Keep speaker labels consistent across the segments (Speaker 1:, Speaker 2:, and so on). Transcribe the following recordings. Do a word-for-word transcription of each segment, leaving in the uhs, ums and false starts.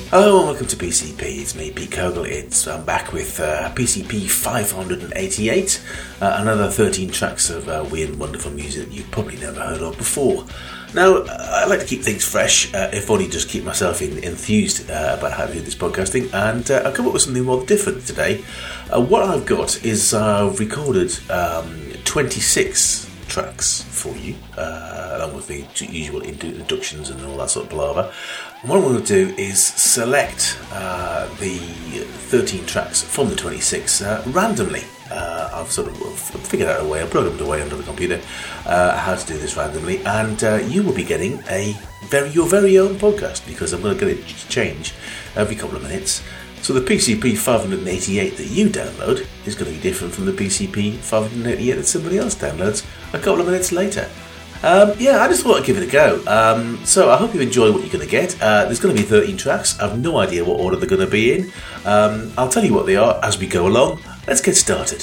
Speaker 1: Hello and welcome to P C P. It's me, Pete Kogel. It's I'm back with uh, P C P five eighty-eight, uh, another thirteen tracks of uh, weird and wonderful music that you've probably never heard of before. Now, I like to keep things fresh, uh, if only just keep myself in, enthused uh, about how to do this podcasting, and uh, I've come up with something rather different today. Uh, what I've got is I've uh, recorded um, twenty-six tracks for you, uh, along with the usual introductions and all that sort of palaver. And what I'm going to do is select uh, the thirteen tracks from the twenty-six uh, randomly. Uh, I've sort of figured out a way, I've programmed away under the computer uh, how to do this randomly, and uh, you will be getting a very your very own podcast, because I'm going to get it to change every couple of minutes. So the P C P five eighty-eight that you download is going to be different from the P C P five eighty-eight that somebody else downloads a couple of minutes later. Um, yeah, I just thought I'd give it a go. Um, so I hope you enjoy what you're going to get. Uh, there's going to be thirteen tracks. I have no idea what order they're going to be in. Um, I'll tell you what they are as we go along. Let's get started.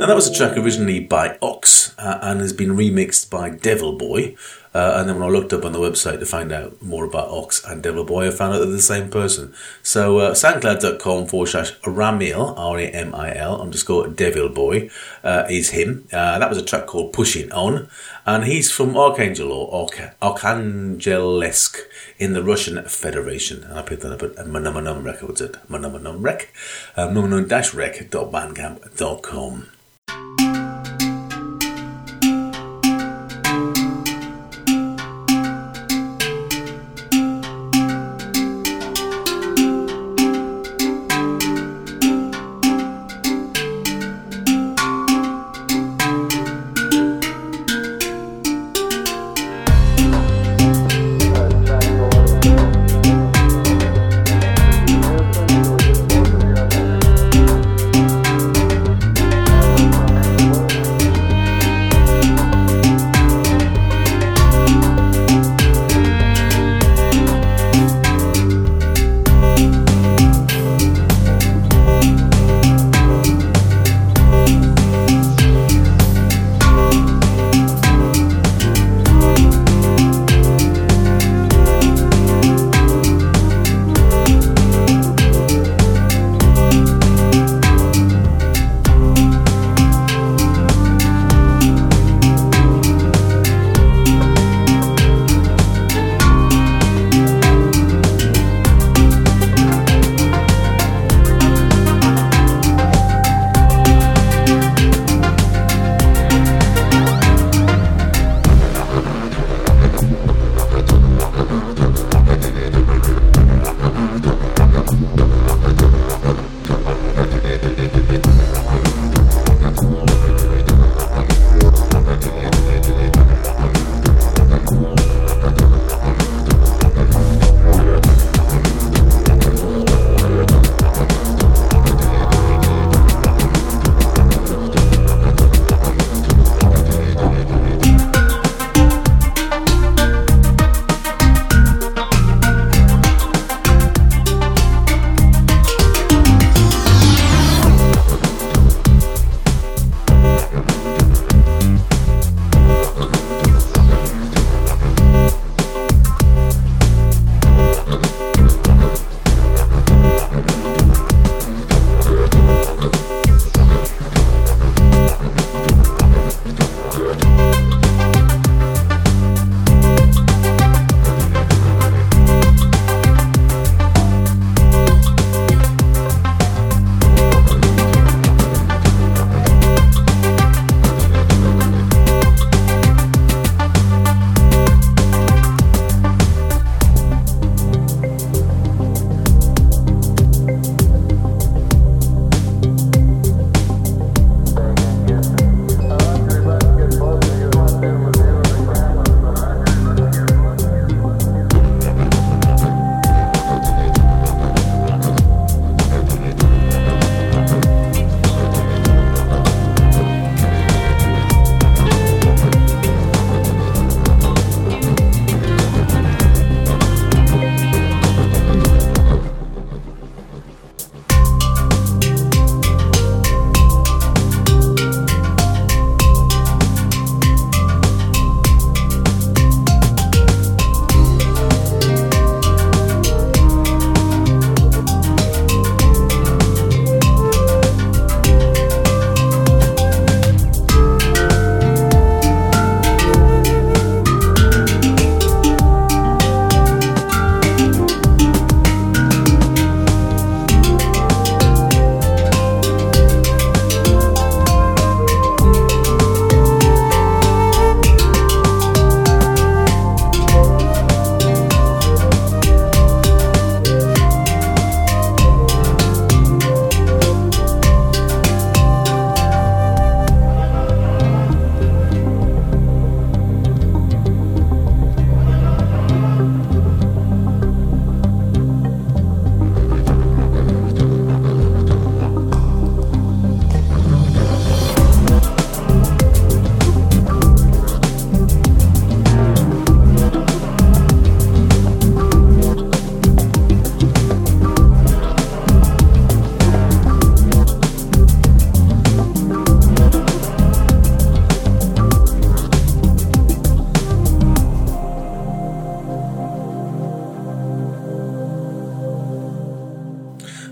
Speaker 1: that was a track originally by Ox uh, and has been remixed by Devil Boy. Uh, and then when I looked up on the website to find out more about Ox and Devil Boy, I found out they're the same person. So uh, soundcloud.com forward slash Ramil, R A M I L, underscore Devil Boy, uh, is him. Uh, that was a track called Pushing On. And he's from Archangel or Arch- Archangelesk in the Russian Federation. And I picked that up at Manumanum Records at Manumanum Rec, uh, manumanum-rec dot bandcamp dot com.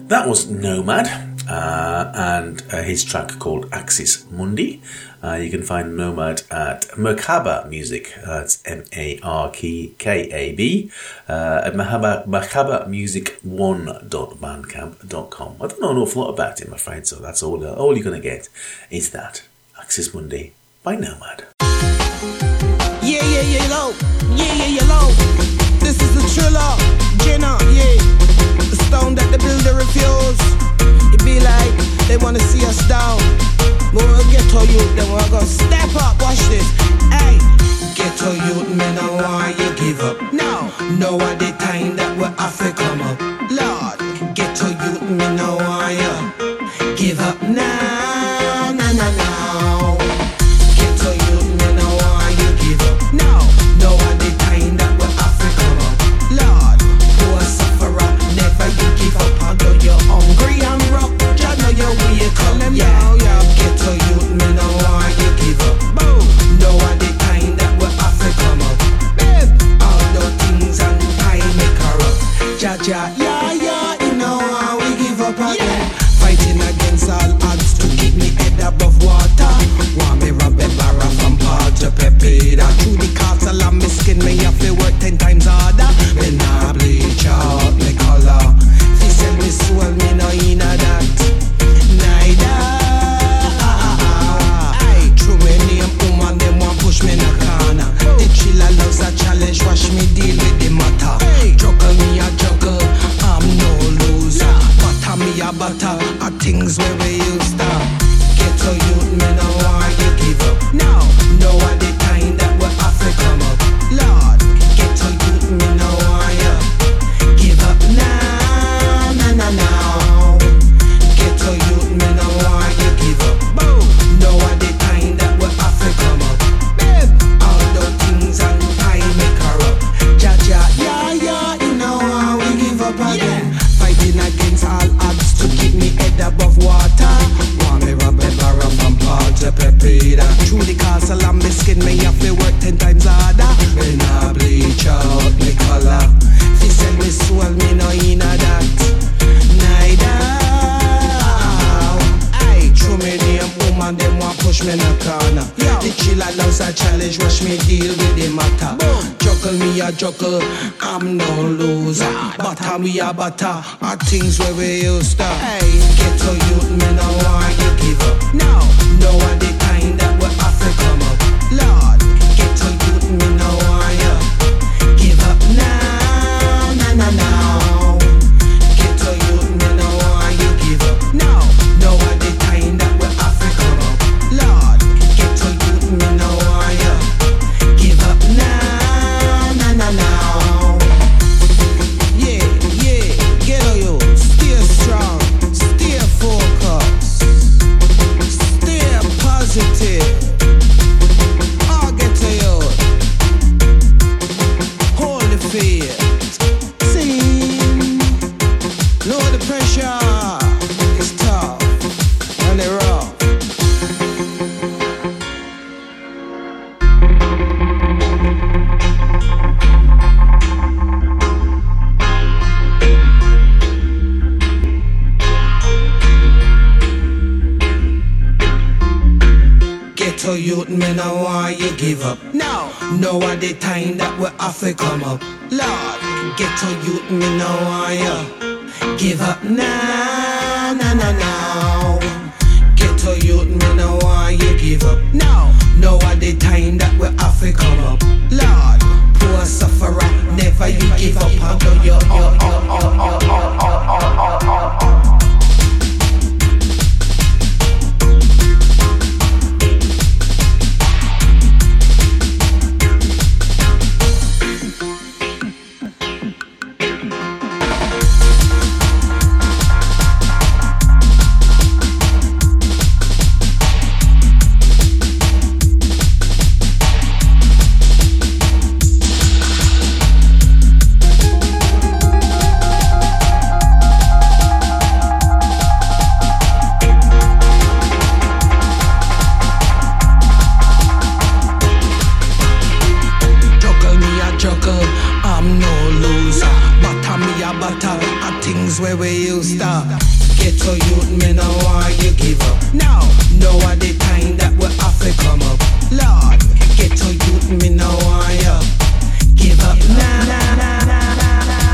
Speaker 1: That was Nomad, uh, and uh, his track called Axis Mundi. Uh, you can find Nomad at Merkaba Music. That's M A R K A B. Uh, at merkaba music one dot bandcamp dot com. I don't know an awful lot about it, I'm afraid, so that's all, uh, all you're going to get is that. Axis Mundi by Nomad.
Speaker 2: Yeah, yeah, yeah, low. Yeah, yeah, yeah, low. This is a thriller. Jenna, yeah. The stone that the builder refused. It be like they wanna see us down. But we'll get to you, then we're gonna step up. Watch this. Hey, get to you, man. I want you give up. No, no, at the time that we have to come up. Lord, get to you, man. I want you give up now, nah, nah, nah. Get to you, man. I want you give up. No, no, at the time that we have to come up. Lord, poor sufferer, never you give up. Although you're hungry and rough, I know you will come. Yeah, yeah. Get to you, me no want you give up. Boom. No at the time that we have to come up. Babe, all those things and time make her up. Ja, ja, yeah, yeah. You know how we give up again. Yeah. Fighting against all odds to keep me head above water. Want me rub a barra from Paul to Pepita. Through the castle and me skin, me have to work ten times harder. Me nah bleach out me color. Fi sell me soul, me no in a that. Neither. Aye, true me name woman, them want push me in a corner. The chiller loves a challenge, watch me deal with the matter. Juggle me a juggle, I'm no loser. Butter me a butter, are things where we used to. Get to you, me no want you give up. No, no at the time that we have to come up. Lord, get to you, me no want you give up now, nah, nah, nah. Get to you, me no want you give up. Boom, no at the time that we have to come up. Babe, all those things and time make her up. Ja, ja, yeah, yeah, you know how we give up again. Yeah. Fighting against all odds to keep me head above water. Want me rub a barra from Paul to Pepita. Through the castle and me skin, me have to work ten times harder. Me nah bleach out me color. Fi sell me soul, me no in a that. Neither. Aye, true me name woman, them want push me in a corner. The chiller loves a challenge, watch me deal with the matter. Juggle me a juggle, I'm no loser. Butter me a butter, are things where we used to. Hey, get to you, me no want you give up. No, no at the time that we have to come up. Lord, get to you, me no want you give up now, nah, nah, nah. Get to you, me no want you give up. No, no at the time that we have to come up. Lord, get to you, me no want you give up now, nah, nah, nah. Yeah, yeah, get on you. Stay strong, stay focused, stay positive. I'll get to you. Hold the faith. Sing. Know the pressure is tough and they rough. Get to you, me no want you give up. No, no at the time that we have to come up. Lord, get to you, me no want you give up now, nah, nah, nah. Get to you, me no want you give up. No, no at the time that we have to come up. Lord, poor sufferer, never you give up. Although you're, you're, you're, you're, you're, you're, you're, you're. star. Ghetto youth, me no want you give up. Now, know at the time that we have to come up. Lord, ghetto youth, me no want you give up. Nah, nah, nah, nah, nah.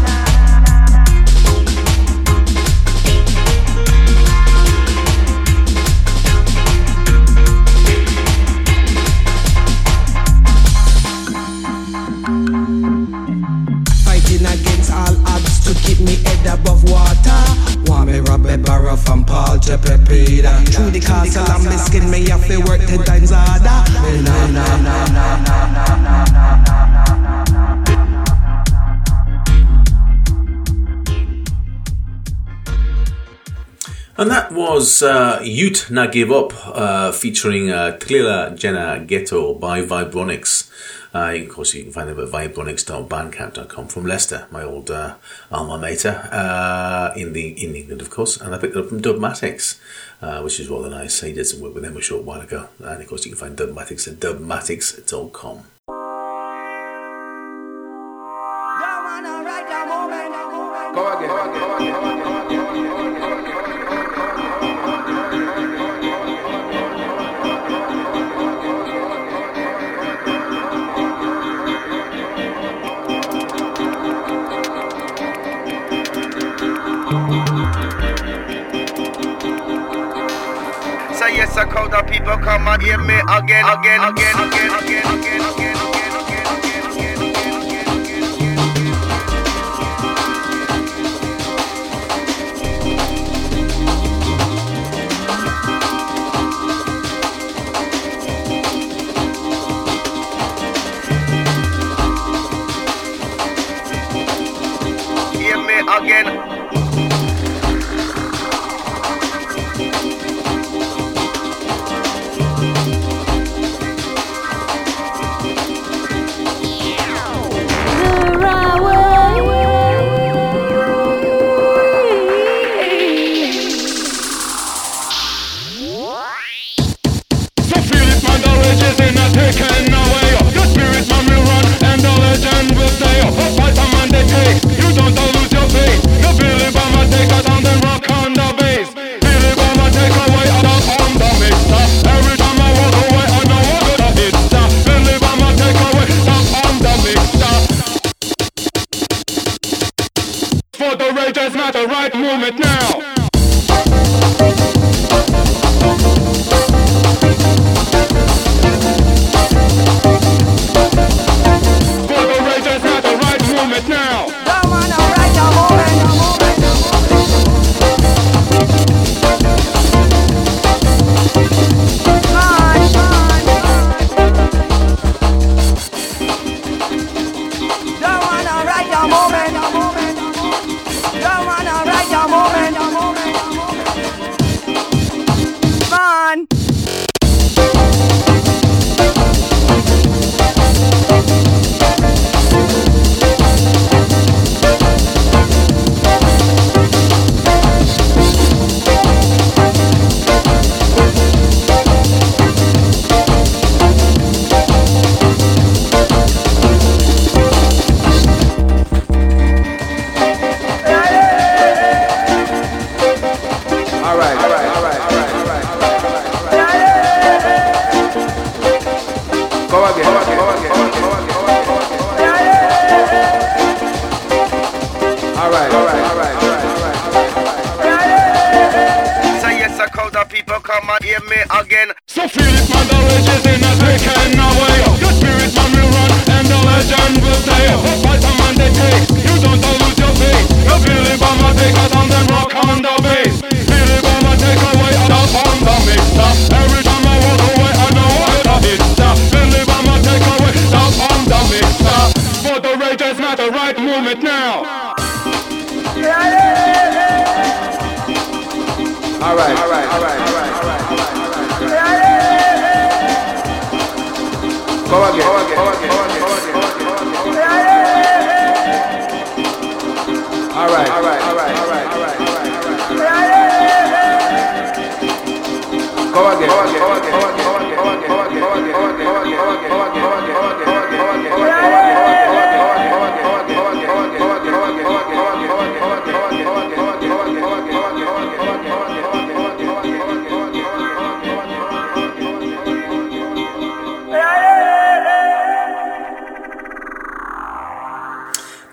Speaker 2: To keep me head above water. Want me rob a barrel from Paul to Pepita. Through the castle and me skin, me have to work ten times harder. Na na na na na na na na na.
Speaker 1: And that was uh, Ute Na Give Up, uh, featuring uh, Tlila Jenna Ghetto by Vibronics. Uh, of course, you can find them at vibronics dot bandcamp dot com from Leicester, my old uh, alma mater, uh, in the in England, of course. And I picked it up from Dubmatics, uh, which is rather nice. I did some work with them a short while ago. And of course, you can find Dubmatics at dubmatics dot com.
Speaker 3: Go again, go again, go again, go again.
Speaker 4: So yes, I call the people come and hear me again, again, again, again, again, again, again, again, again, again, again, again, again. Hear me again.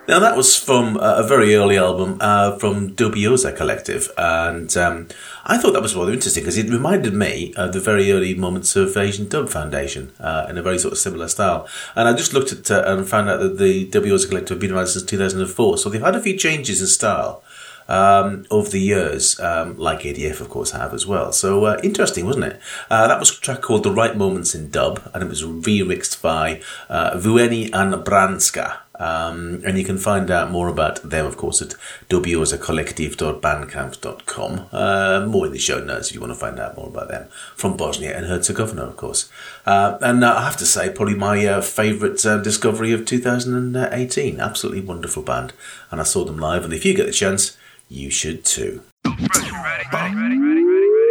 Speaker 1: Now, that was from uh, a very early album uh, from Dubiosa Collective, and um, I thought that was rather interesting because it reminded me of the very early moments of Asian Dub Foundation uh, in a very sort of similar style. And I just looked at uh, and found out that the Dubiosa Collective have been around since two thousand four, so they've had a few changes in style Um, over the years, um, like A D F, of course, have as well. So uh, interesting, wasn't it? Uh, that was a track called The Right Moments in Dub, and it was remixed by uh, Vueni and Branska. Um, and you can find out more about them, of course, at dubiosa collective dot bandcamp dot com. Uh, more in the show notes if you want to find out more about them. From Bosnia and Herzegovina, of course. Uh, and uh, I have to say, probably my uh, favourite uh, discovery of two thousand eighteen. Absolutely wonderful band. And I saw them live, and if you get the chance, you should too.
Speaker 4: Ready, ready, ready, ready, ready,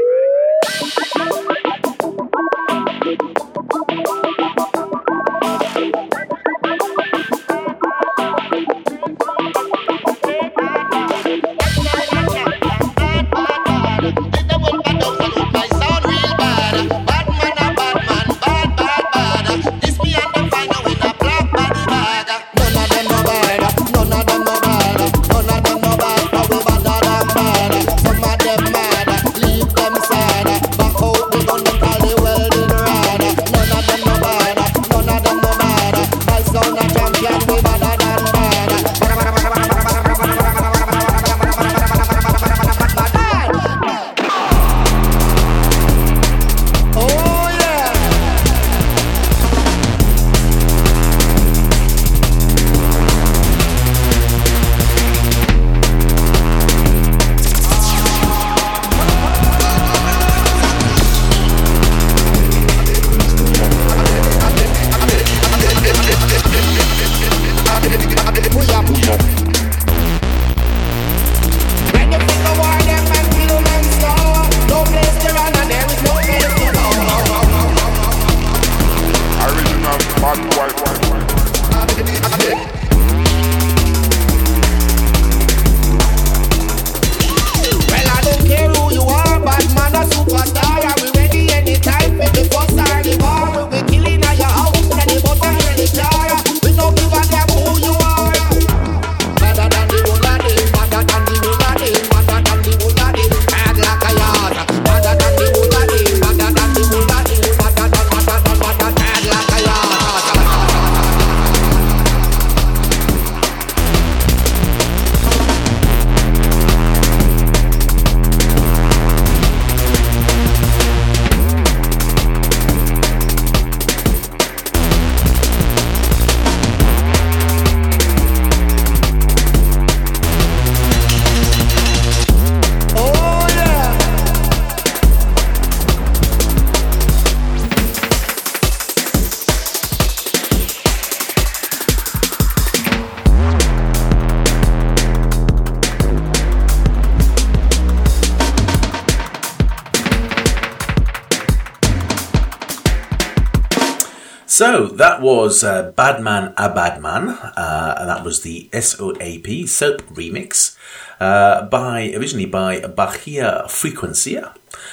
Speaker 1: So that was uh, Badman a Badman, uh, and that was the S O A P Soap remix uh, by originally by Bahia Frequencia.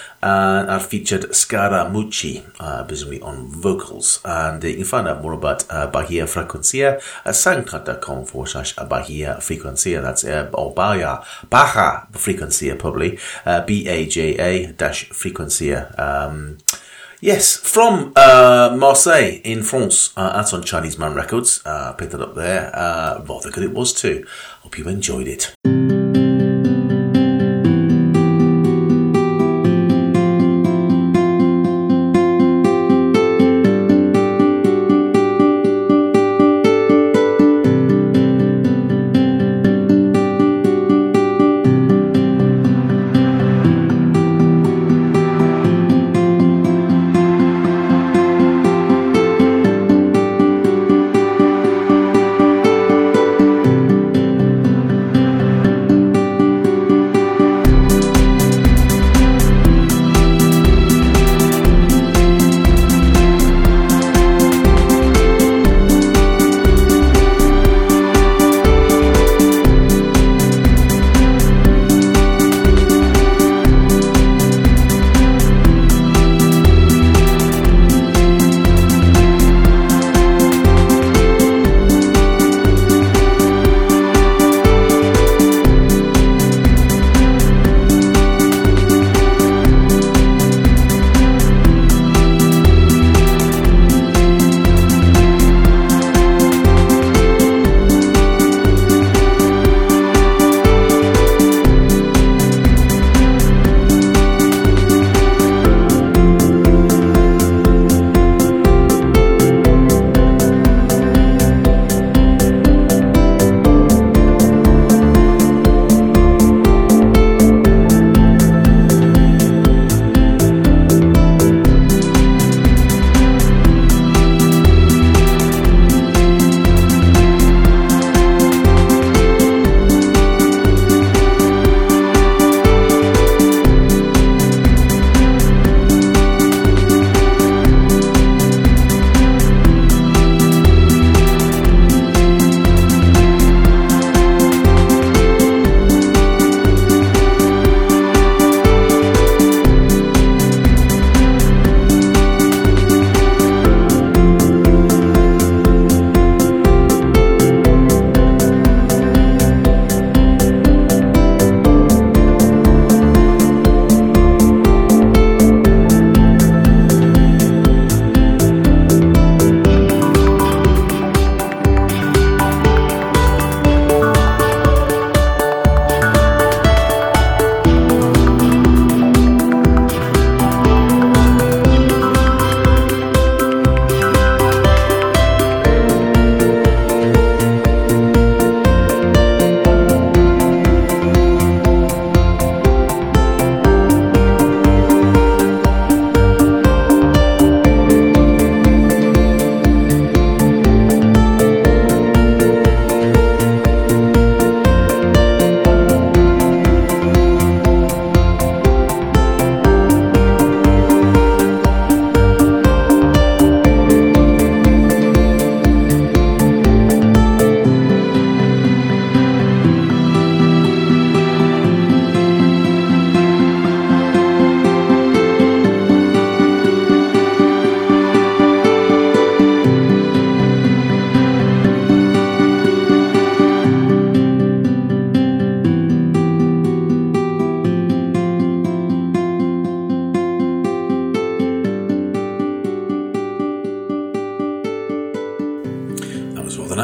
Speaker 1: And I featured Scaramucci, uh, presumably on vocals. And uh, you can find out more about uh, Bahia Frequencia at soundcloud.com forward slash Bahia Frequencia. That's uh, or Baja, Baja Frequencia, probably. Uh, B A J A dash Frequencia. Um, yes, from uh, Marseille in France. Uh, that's on Chinese Man Records. Uh, picked it up there. Uh, rather good it was too. Hope you enjoyed it.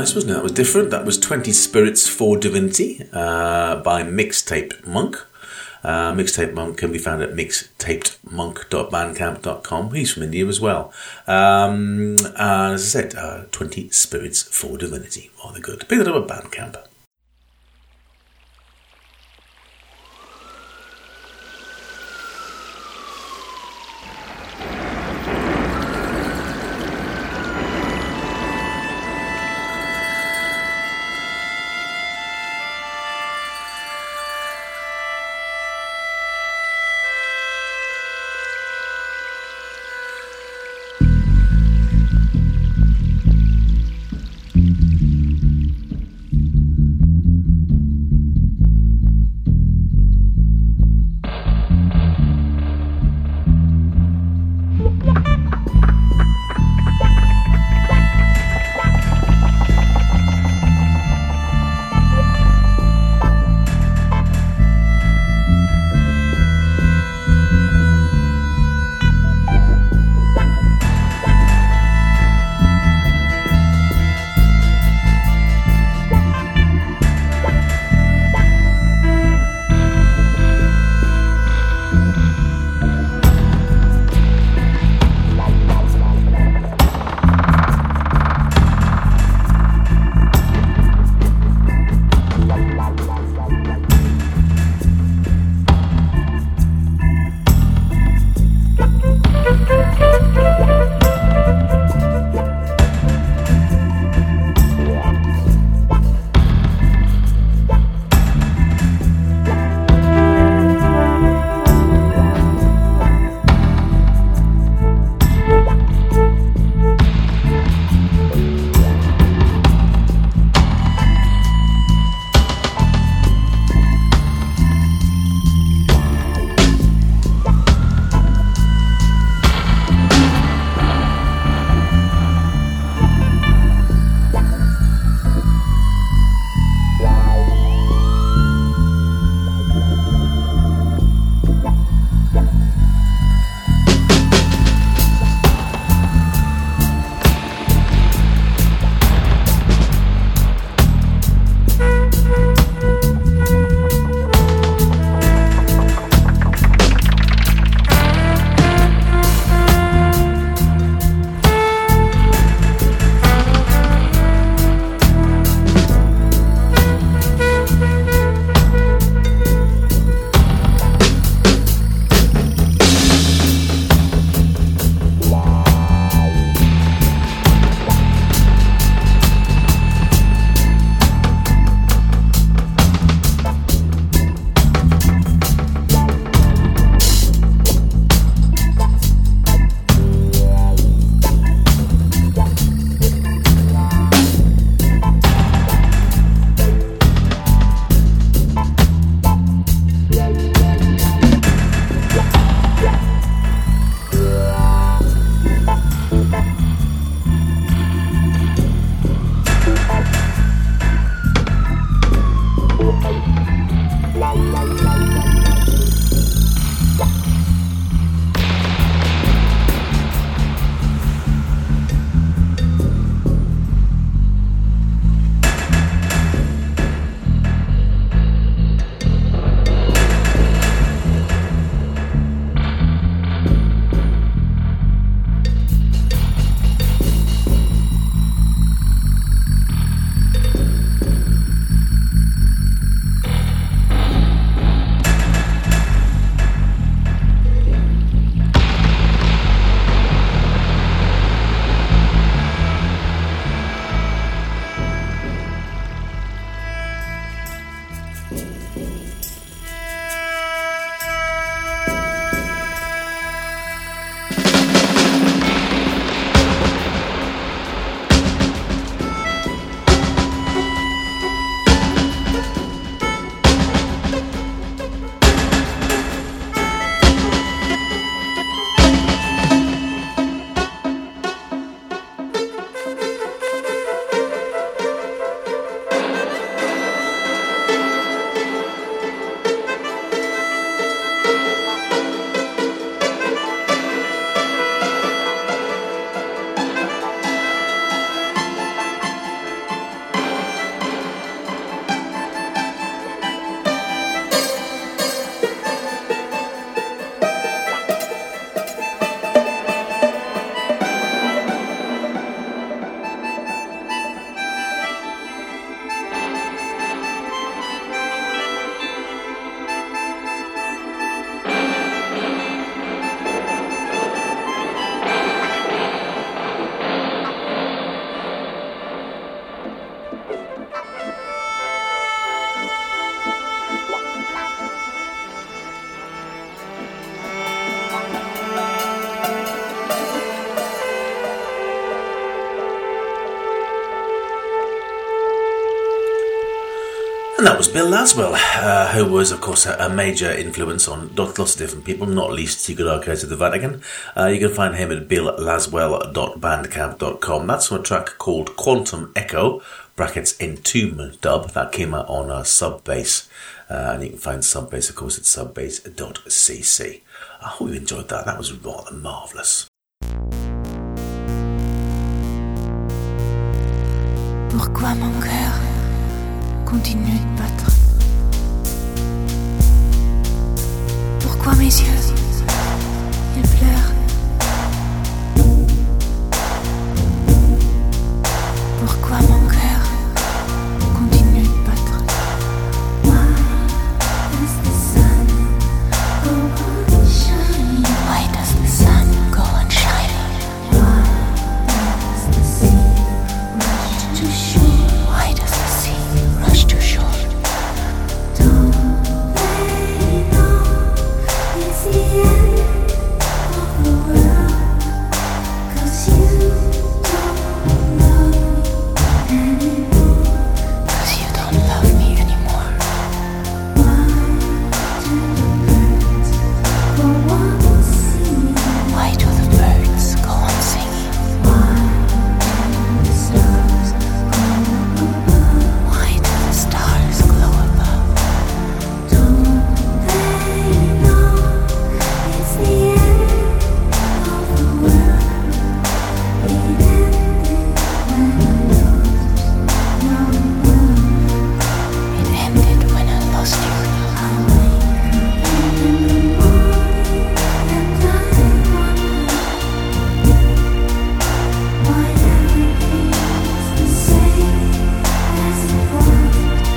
Speaker 1: nice, wasn't it? That was different. That was twenty Spirits for Divinity uh, by Mixtape Monk. Uh, Mixtape Monk can be found at mixtaped monk dot bandcamp dot com. He's from India as well. Um, and as I said, uh, twenty Spirits for Divinity. Rather good. Pick that up at Bandcamp.
Speaker 5: Thank you.
Speaker 1: And that was Bill Laswell, uh, who was, of course, a, a major influence on lots of different people, not least Secret Archives of the Vatican. Uh, you can find him at bill laswell dot bandcamp dot com. That's from a track called Quantum Echo, brackets Entomb dub. That came out on uh, Subbase. Uh, and you can find Subbase, of course, at subbase dot c c. I hope you enjoyed that. That was rather marvellous.
Speaker 5: Pourquoi mon cœur continue de battre? Pourquoi mes yeux, ils pleurent? Pourquoi mon cœur continue de battre? Why does the sun go on shining? Why does the sun go on shining? Why does the sea rush to shore? Why does the sea rush to shore? Don't they know it's the end of the world? 'Cause you don't love me anymore. 'Cause you don't love me anymore. Why do the birds go on singing? Why do the birds go on singing? Why do the stars glow above? Why do the stars glow above? Don't they know it's the end of the world? It ended when I lost your love. It ended when I lost your love. I wake up in the morning and I wonder why everything's the same as it was.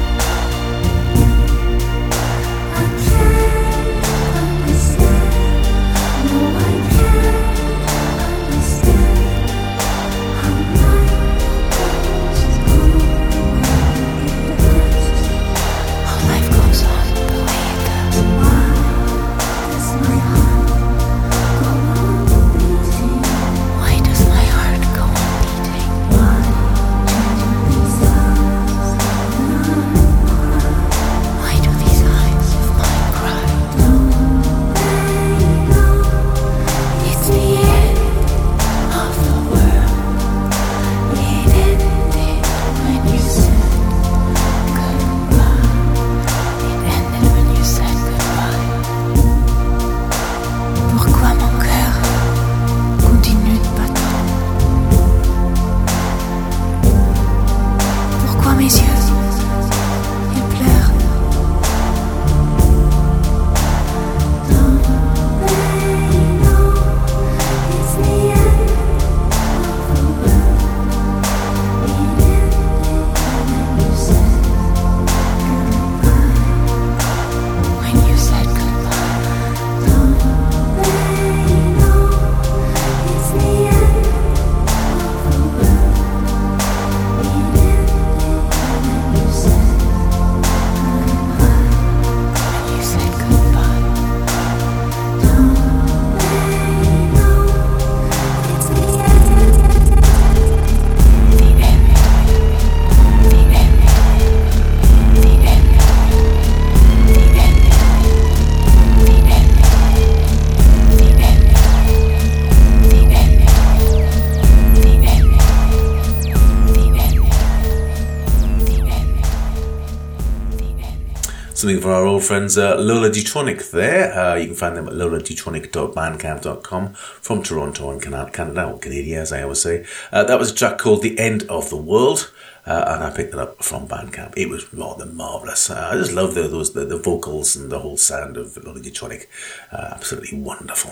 Speaker 5: I can't understand. No, I can't understand how life goes on the way it does. How life goes on the way it does. Why does my heart go on beating? Why does my heart go on beating? Why do these eyes of mine cry? Why do these eyes of mine cry? Don't they know it's the end of the world? It ended when you said goodbye. It ended when you said goodbye. Pourquoi mon cœur continue de battre? Pourquoi mes yeux, ils pleurent? Don't they know it's the end of the world? It ended when you said goodbye. When you said goodbye. Don't they know it's the end of the world? It ended when you said goodbye. When you said goodbye. Don't they know it's the end? The end. The end. The end. The end. The end. The end. The end. The end. The end.
Speaker 1: Something for our old friends uh, Lola Detronic there. Uh, you can find them at lola detronic dot bandcamp dot com from Toronto and Canada, Canada or Canada, as I always say. Uh, that was a track called The End of the World, uh, and I picked it up from Bandcamp. It was rather marvellous. Uh, I just love the, those the, the vocals and the whole sound of Lola Detronic. Uh, absolutely wonderful.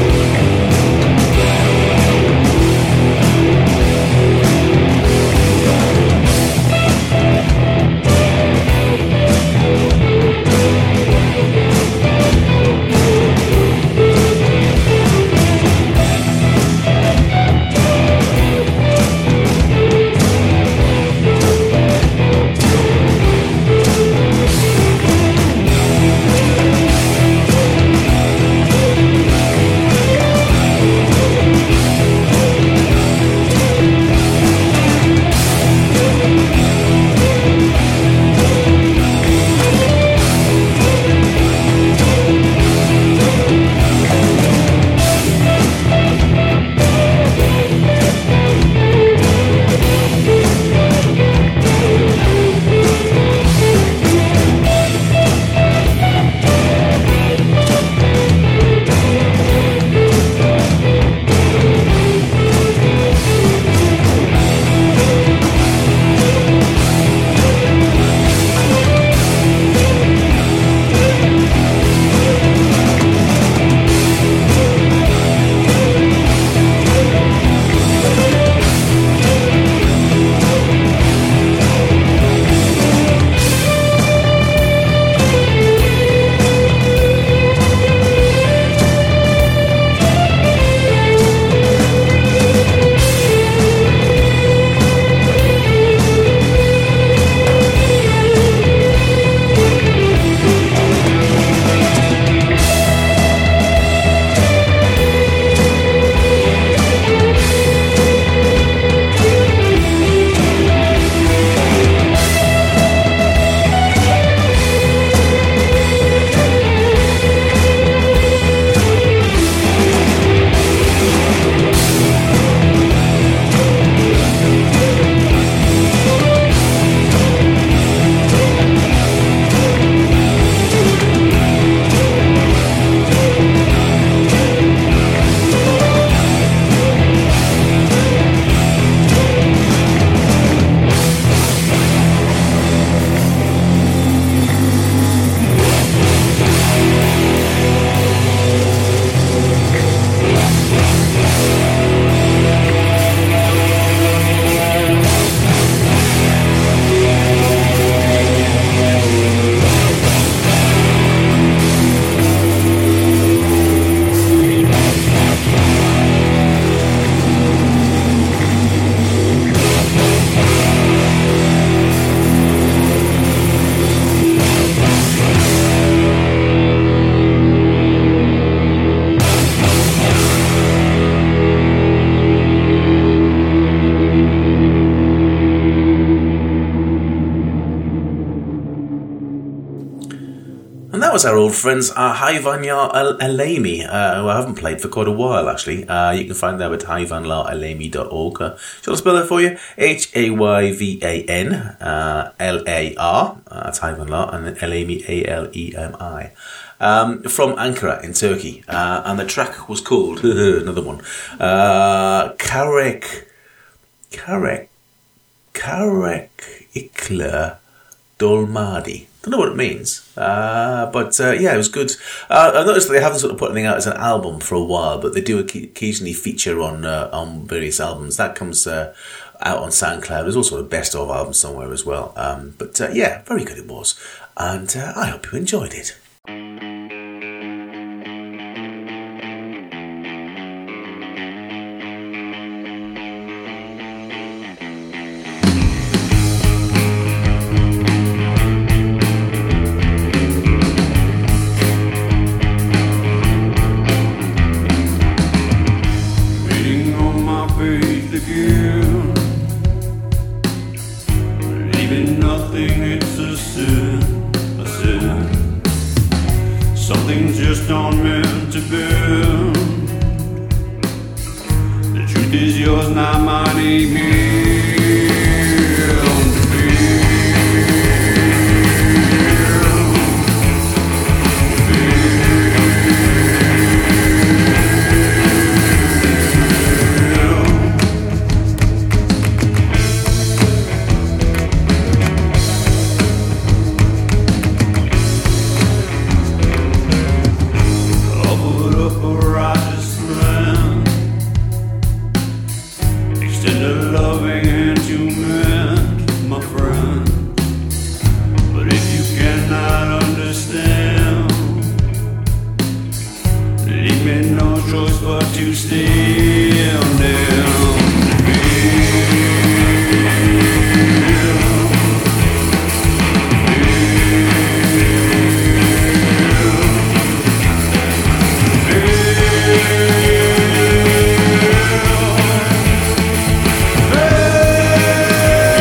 Speaker 2: Don't
Speaker 1: that was our old friends, uh, Hayvanlar Alemi, uh, who I haven't played for quite a while, actually. Uh, you can find them at hayvanlar alemi dot org. Uh, shall I spell that for you? H A Y V A N uh, L A R, uh, that's Hayvanlar, and then Alemi, A L E M I. Um, from Ankara in Turkey. Uh, and the track was called, another one, uh, Karek, Karek, Karek Ikla Dolmadi. Don't know what it means, uh, but uh, yeah, it was good. Uh, I noticed that they haven't sort of put anything out as an album for a while, but they do occasionally feature on uh, on various albums. That comes uh, out on SoundCloud. There's also a best of album somewhere as well. Um, but uh, yeah, very good it was, and uh, I hope you enjoyed it.
Speaker 6: Hey!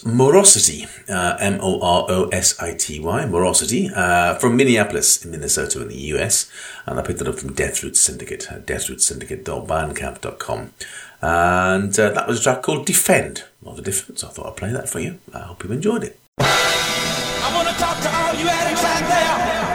Speaker 1: Morosity, uh, M O R O S I T Y, Morosity, uh, from Minneapolis in Minnesota in the U S, and I picked it up from Deathroot Syndicate, uh, deathroot syndicate dot bandcamp dot com, and uh, that was a track called Defend. Not the difference, I thought I'd play that for you. I hope you enjoyed it.
Speaker 2: I want to talk to all you addicts out there.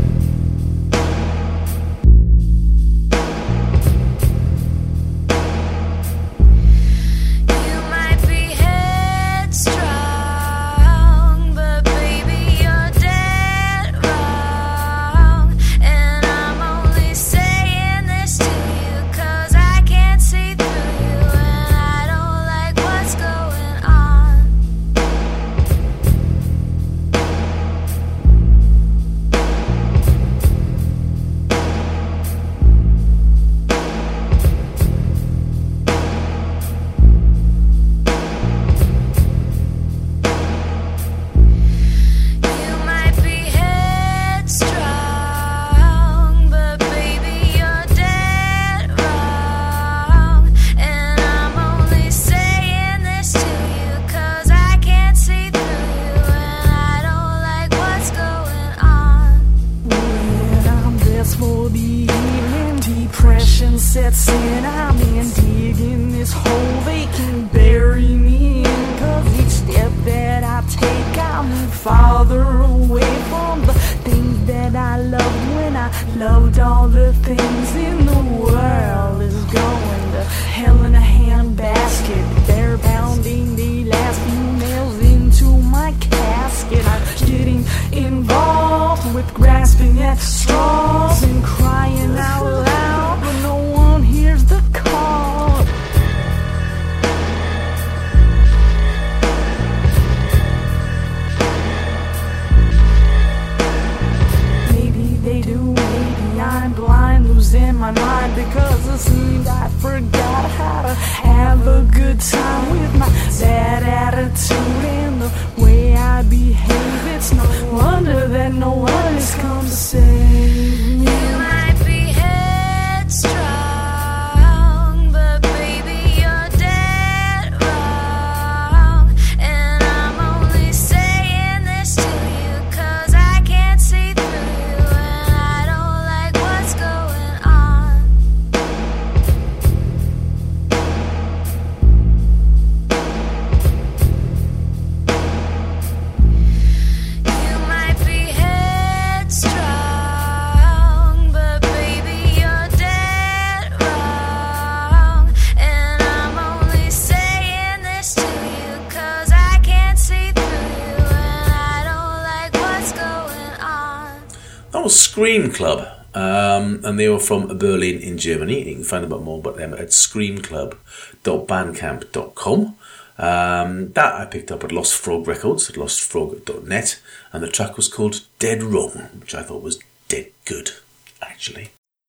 Speaker 6: Sets in, I'm in digging this hole they can bury me in. Cause each step that I take, I move farther away from the things that I loved when I loved all the things in the world. Is going to hell in a handbasket. They're pounding the last few nails into my casket. I'm getting involved with grasping at straws and crying out loud, but no one hears the call. Maybe they do, maybe I'm blind, losing my mind, because it seemed I forgot how to have a good time with my bad attitude and the way I behave. It's no wonder that no one has come to save me.
Speaker 5: You might be headstrong, but baby you're dead wrong. And I'm only saying this to you cause I can't see through you, and I don't like what's going on. You might be headstrong, but baby you're dead wrong. And I'm only saying this to you cause I can't see through you, and I don't like what's going on.
Speaker 1: That was Scream Club, um, and they were from Berlin in Germany. You can find out more about them at scream club dot bandcamp dot com. Um, that I picked up at Lost Frog Records at lost frog dot net, and the track was called Dead Wrong, which I thought was dead good, actually.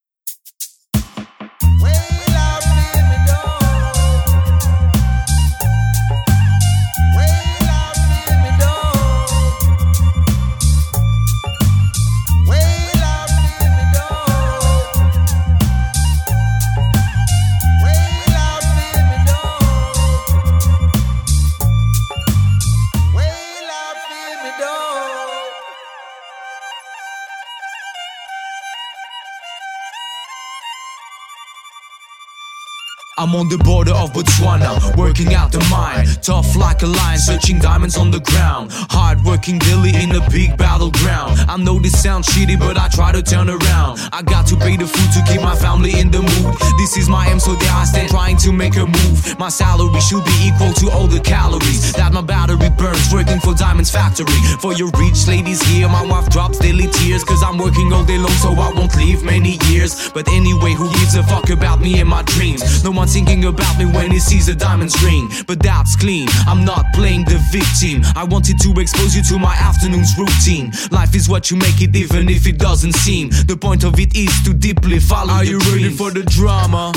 Speaker 7: I'm on the border of Botswana, working out the mine. Tough like a lion, searching diamonds on the ground. Hard-working Billy in a big battleground. I know this sounds shitty, but I try to turn around. I got to pay the food to keep my family in the mood. This is my aim, so there I stand trying to make a move. My salary should be equal to all the calories that my battery burns, working for Diamonds Factory. For your rich ladies here, my wife drops daily tears, cause I'm working all day long, so I won't live many years. But anyway, who gives a fuck about me and my dreams? No one thinking about me when he sees a diamond's ring. But that's clean, I'm not playing the victim. I wanted to expose you to my afternoon's routine. Life is what you make it, even if it doesn't seem. The point of it is to deeply follow Are the you dreams. Ready for the drama?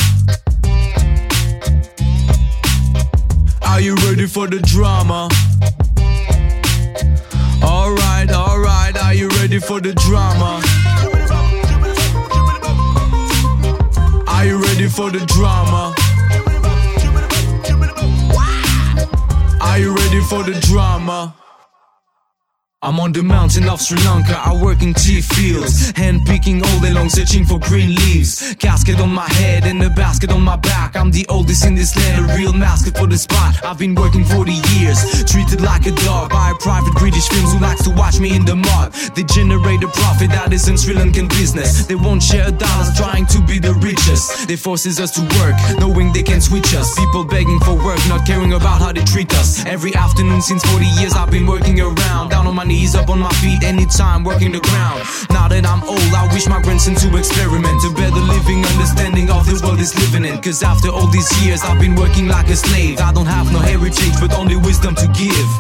Speaker 7: Are you ready for the drama? Alright, alright, are you ready for the drama? Are you ready for the drama? Are Are you ready for the drama? I'm on the mountain of Sri Lanka, I work in tea fields, hand picking all day long, searching for green leaves. Casket on my head and a basket on my back. I'm the oldest in this land, a real mascot for the spot. I've been working forty years, treated like a dog by a private British films who likes to watch me in the mud. They generate a profit that isn't Sri Lankan business. They won't share dollars trying to be the richest. They forces us to work, knowing they can switch us. People begging for work, not caring about how they treat us. Every afternoon since forty years I've been working around, down on my knees, up on my feet, anytime working the ground. Now that I'm old, I wish my grandson to experiment a better living understanding of this world is living in. Cause after all these years I've been working like a slave. I don't have no heritage but only wisdom to give.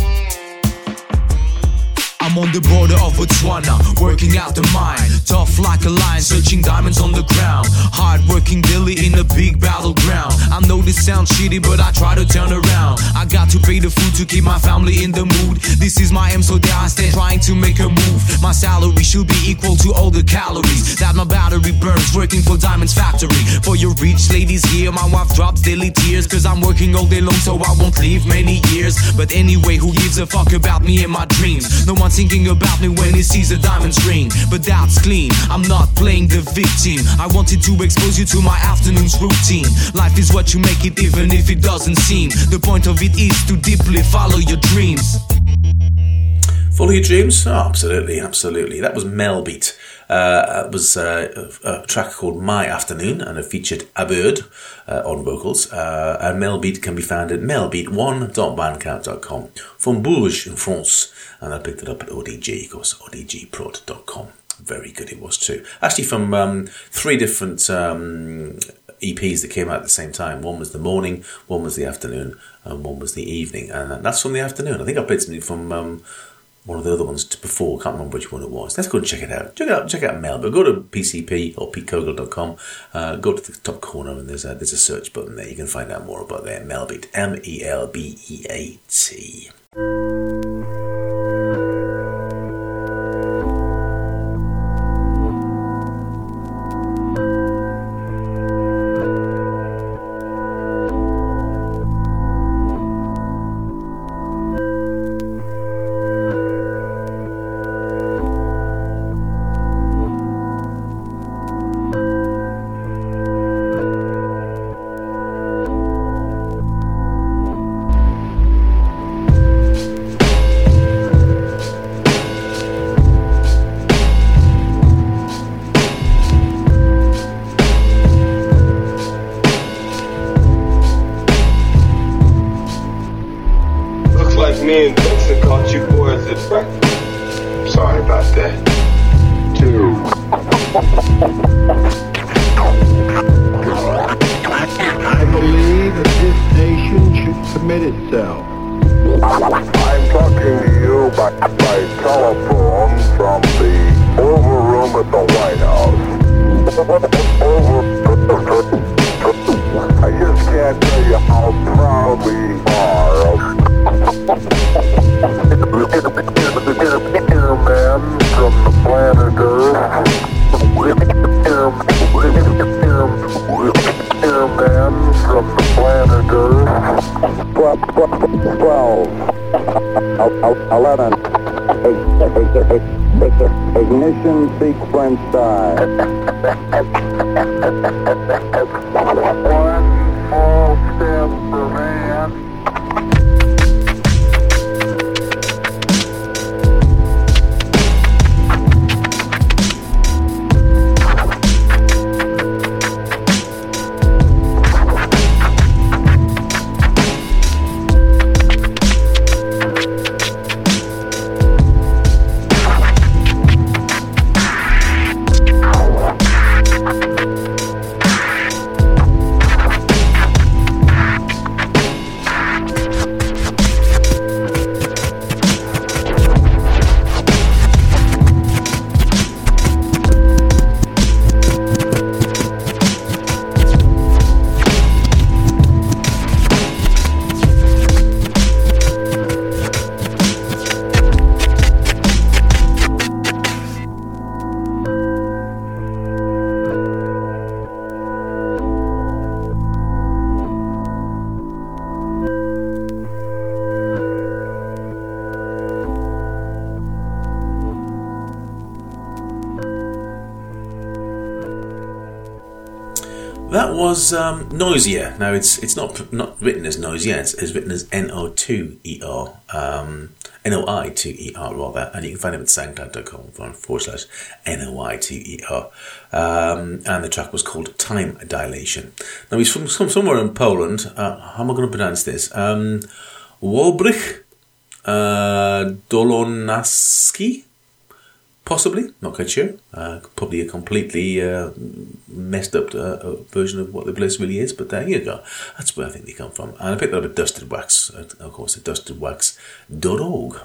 Speaker 7: I'm on the border of Botswana, working out the mine. Tough like a lion, searching diamonds on the ground. Hard working Billy in a big battleground. I know this sounds shitty, but I try to turn around. I got to pay the food to keep my family in the mood. This is my aim, so there I stand trying to make a move. My salary should be equal to all the calories that my battery burns, working for Diamonds Factory. For your rich ladies here, my wife drops daily tears, cause I'm working all day long so I won't live many years. But anyway, who gives a fuck about me and my dreams? No one's thinking about me when he sees a diamond's ring. But that's clean, I'm not playing the victim. I wanted to expose you to my afternoon's routine. Life is what you make it, even if it doesn't seem. The point of it is to deeply follow your dreams.
Speaker 1: Follow your dreams? Oh, absolutely, absolutely. That was Melbeat. Uh, it was uh, a, a track called My Afternoon, and it featured Abird uh, on vocals. Uh, and Melbeat can be found at melbeat one dot bandcamp dot com from Bourges in France. And I picked it up at O D G, of course, O D G prod dot com. Very good it was too. Actually from um, three different um, E Ps that came out at the same time. One was the morning, one was the afternoon, and one was the evening. And that's from the afternoon. I think I played something from um, one of the other ones before. I can't remember which one it was. Let's go and check it out. Check it out. Check out Melbeat. Go to P C P or pete kogel dot com. Uh, go to the top corner and there's a, there's a search button there. You can find out more about that. Melbeat. M E L B E A T.
Speaker 3: Me and Dixon caught you boys at breakfast. Sorry about that. Two.
Speaker 8: I believe that this nation should commit itself.
Speaker 3: I'm talking to you by, by telephone from the Oval Room at the White House. I just can't tell you how proud we are of Airman from the planet Earth. Airman from the planet Earth. Twelve. Eleven. Ignition sequence start. One small step for man.
Speaker 1: That was um, Noisier. Now it's it's not not written as Noisier. It's, it's written as N O two E R, um, N O I two E R rather, and you can find it at soundcloud dot com forward slash N O I two E R. Um, and the track was called Time Dilation. Now he's from, from somewhere in Poland. Uh, how am I going to pronounce this? Um, Wojciech uh, Dolonaski? Possibly, not quite sure. Uh, probably a completely uh, messed up uh, version of what the place really is, but there you go. That's where I think they come from. And I picked that up at Dusted Wax, of course, at dusted wax dot org.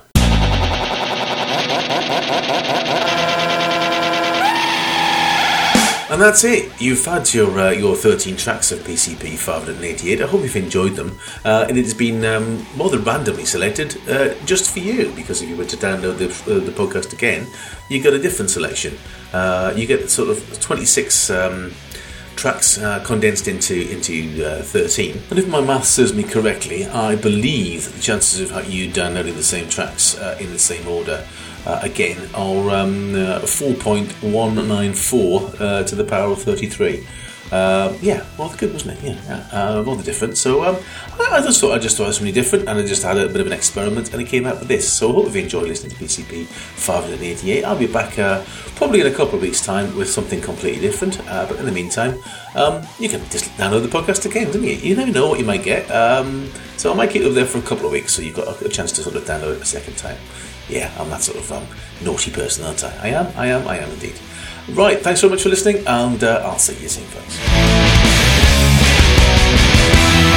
Speaker 1: And that's it. You've had your uh, your thirteen tracks of P C P five eighty-eight. I hope you've enjoyed them. Uh, and it's been um, rather randomly selected uh, just for you, because if you were to download the, uh, the podcast again, you get a different selection. Uh, you get sort of twenty-six um, tracks uh, condensed into into uh, thirteen. And if my math serves me correctly, I believe the chances of you downloading the same tracks uh, in the same order Uh, again are um, uh, four point one nine four uh, to the power of thirty-three. Uh, yeah, rather good, wasn't it? Yeah, uh, rather different. So um, I, I just thought I just thought it was really different, and I just had a bit of an experiment, and it came out with this. So I hope you enjoyed listening to P C P five eighty-eight. I'll be back uh, probably in a couple of weeks' time with something completely different. Uh, but in the meantime, um, you can just download the podcast again, don't you? You never know what you might get. Um, so I might keep it up there for a couple of weeks, so you've got a, a chance to sort of download it a second time. Yeah, I'm that sort of um, naughty person, aren't I? I am, I am, I am indeed. Right, thanks so much for listening, and uh, I'll see you soon, folks.